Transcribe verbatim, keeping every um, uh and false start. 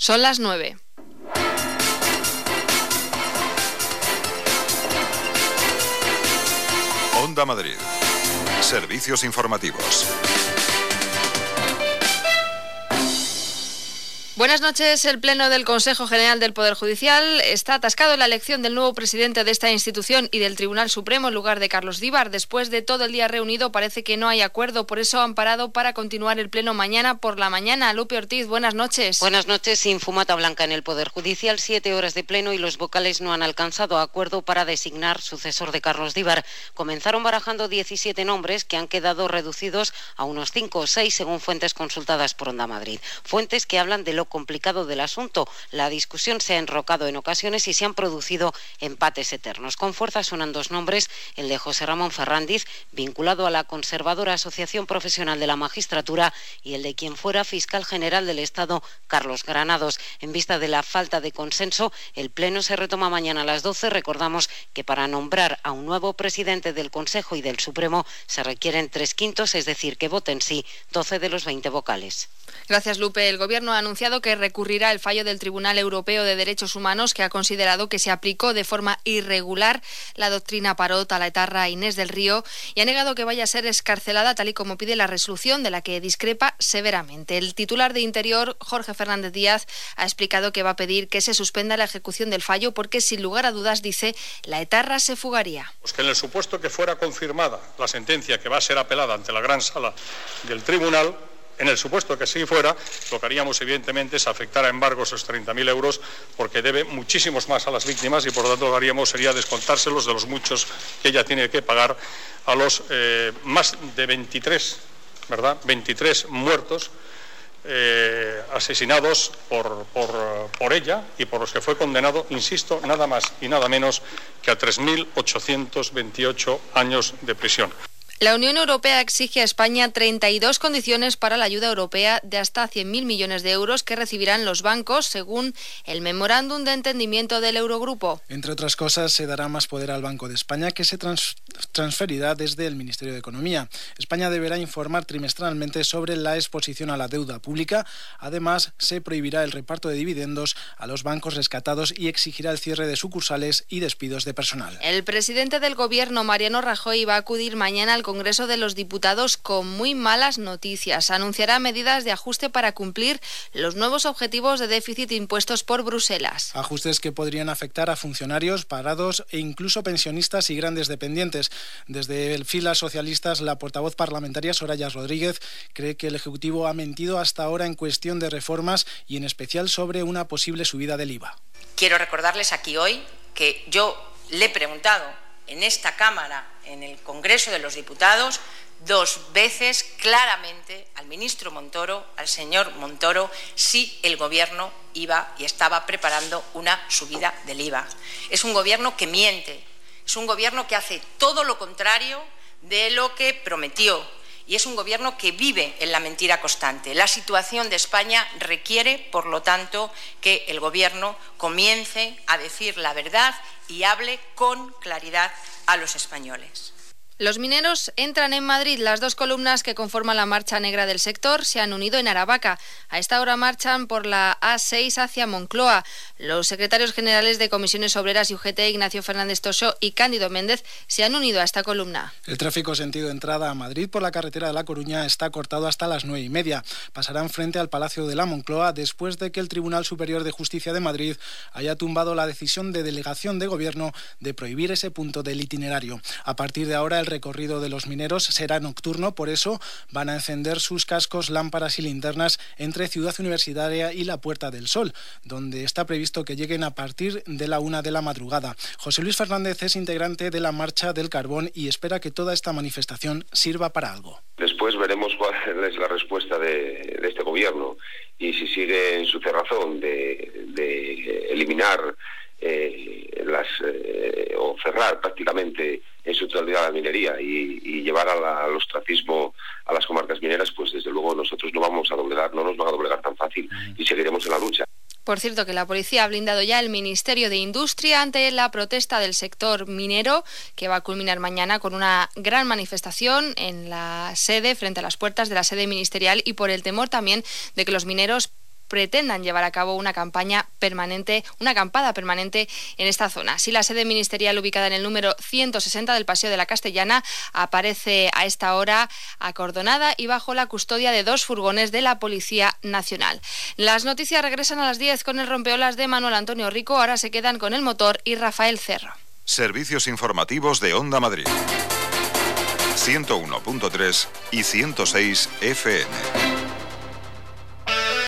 Son las nueve. Onda Madrid. Servicios informativos. Buenas noches. El Pleno del Consejo General del Poder Judicial está atascado en la elección del nuevo presidente de esta institución y del Tribunal Supremo en lugar de Carlos Díbar. Después de todo el día reunido parece que no hay acuerdo, por eso han parado para continuar el Pleno mañana por la mañana. Lupe Ortiz, buenas noches. Buenas noches. Sin fumata blanca en el Poder Judicial, siete horas de Pleno y los vocales no han alcanzado acuerdo para designar sucesor de Carlos Díbar. Comenzaron barajando diecisiete nombres que han quedado reducidos a unos cinco o seis según fuentes consultadas por Onda Madrid. Fuentes que hablan de lo complicado del asunto. La discusión se ha enrocado en ocasiones y se han producido empates eternos. Con fuerza suenan dos nombres, el de José Ramón Ferrandiz, vinculado a la conservadora Asociación Profesional de la Magistratura, y el de quien fuera fiscal general del Estado, Carlos Granados. En vista de la falta de consenso, el Pleno se retoma mañana a las doce. Recordamos que para nombrar a un nuevo presidente del Consejo y del Supremo se requieren tres quintos, es decir, que voten sí doce de los veinte vocales. Gracias, Lupe. El Gobierno ha anunciado que recurrirá el fallo del Tribunal Europeo de Derechos Humanos, que ha considerado que se aplicó de forma irregular la doctrina Parot a la etarra Inés del Río y ha negado que vaya a ser excarcelada tal y como pide la resolución, de la que discrepa severamente. El titular de Interior, Jorge Fernández Díaz, ha explicado que va a pedir que se suspenda la ejecución del fallo porque, sin lugar a dudas, dice, la etarra se fugaría. Pues que en el supuesto que fuera confirmada la sentencia que va a ser apelada ante la gran sala del tribunal, en el supuesto que sí fuera, lo que haríamos evidentemente es afectar a embargos esos treinta mil euros, porque debe muchísimos más a las víctimas y por lo tanto lo que haríamos sería descontárselos de los muchos que ella tiene que pagar a los eh, más de veintitrés, ¿verdad? veintitrés muertos eh, asesinados por, por, por ella y por los que fue condenado, insisto, nada más y nada menos que a tres mil ochocientos veintiocho años de prisión. La Unión Europea exige a España treinta y dos condiciones para la ayuda europea de hasta cien mil millones de euros que recibirán los bancos, según el memorándum de entendimiento del Eurogrupo. Entre otras cosas, se dará más poder al Banco de España, que se trans- transferirá desde el Ministerio de Economía. España deberá informar trimestralmente sobre la exposición a la deuda pública. Además, se prohibirá el reparto de dividendos a los bancos rescatados y exigirá el cierre de sucursales y despidos de personal. El presidente del Gobierno, Mariano Rajoy, va a acudir mañana al Congreso de los Diputados con muy malas noticias. Anunciará medidas de ajuste para cumplir los nuevos objetivos de déficit impuestos por Bruselas. Ajustes que podrían afectar a funcionarios, parados e incluso pensionistas y grandes dependientes. Desde el filas socialistas, la portavoz parlamentaria Soraya Rodríguez cree que el Ejecutivo ha mentido hasta ahora en cuestión de reformas y en especial sobre una posible subida del I V A. Quiero recordarles aquí hoy que yo le he preguntado en esta Cámara, en el Congreso de los Diputados, dos veces claramente al ministro Montoro, al señor Montoro, si el Gobierno iba y estaba preparando una subida del I V A. Es un Gobierno que miente, es un Gobierno que hace todo lo contrario de lo que prometió y es un Gobierno que vive en la mentira constante. La situación de España requiere, por lo tanto, que el Gobierno comience a decir la verdad y hable con claridad a los españoles. Los mineros entran en Madrid. Las dos columnas que conforman la marcha negra del sector se han unido en Aravaca. A esta hora marchan por la A seis hacia Moncloa. Los secretarios generales de Comisiones Obreras y U G T, Ignacio Fernández Toso y Cándido Méndez, se han unido a esta columna. El tráfico sentido entrada a Madrid por la carretera de La Coruña está cortado hasta las nueve y media. Pasarán frente al Palacio de la Moncloa después de que el Tribunal Superior de Justicia de Madrid haya tumbado la decisión de delegación de Gobierno de prohibir ese punto del itinerario. A partir de ahora, el recorrido de los mineros será nocturno, por eso van a encender sus cascos, lámparas y linternas entre Ciudad Universitaria y la Puerta del Sol, donde está previsto que lleguen a partir de la una de la madrugada. José Luis Fernández es integrante de la Marcha del Carbón y espera que toda esta manifestación sirva para algo. Después veremos cuál es la respuesta de, de este gobierno y si sigue en su cerrazón de, de eliminar eh, las eh, o cerrar prácticamente en su totalidad la minería y, y llevar a la, al ostracismo a las comarcas mineras, pues desde luego nosotros no vamos a doblegar, no nos van a doblegar tan fácil y seguiremos en la lucha. Por cierto, que la policía ha blindado ya el Ministerio de Industria ante la protesta del sector minero, que va a culminar mañana con una gran manifestación en la sede, frente a las puertas de la sede ministerial, y por el temor también de que los mineros pretendan llevar a cabo una campaña permanente, una acampada permanente en esta zona. Así, la sede ministerial, ubicada en el número ciento sesenta del Paseo de la Castellana, aparece a esta hora acordonada y bajo la custodia de dos furgones de la Policía Nacional. Las noticias regresan a las diez con el rompeolas de Manuel Antonio Rico. Ahora se quedan con el motor y Rafael Cerro. Servicios informativos de Onda Madrid. ciento uno punto tres y ciento seis F M.